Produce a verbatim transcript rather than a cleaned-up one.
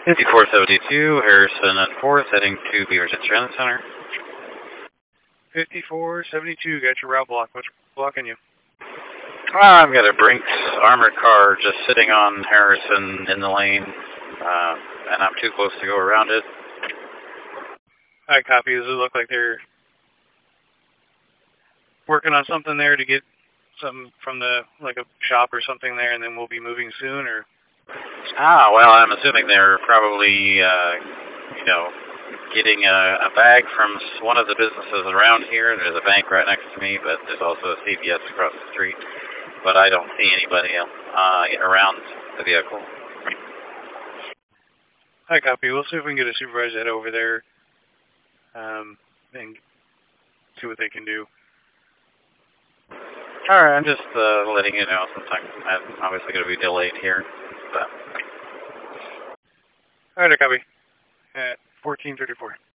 fifty-four seventy-two, Harrison at fourth, heading to Beaver's at Transit Center. fifty-four seventy-two, got your route block. What's blocking you? Uh, I've got a Brinks armored car just sitting on Harrison in the lane, uh, and I'm too close to go around it. Alright, copy. Does it look like they're working on something there to get something from the, like a shop or something there, and then we'll be moving soon, or? Ah, well, I'm assuming they're probably, uh, you know, getting a, a bag from one of the businesses around here. There's a bank right next to me, but there's also a C V S across the street. But I don't see anybody else uh, around the vehicle. Hi, copy. We'll see if we can get a supervisor to head over there um, and see what they can do. All right, I'm just uh, letting you know since I'm, I'm obviously going to be delayed here. But. All right, copy. At fourteen thirty-four.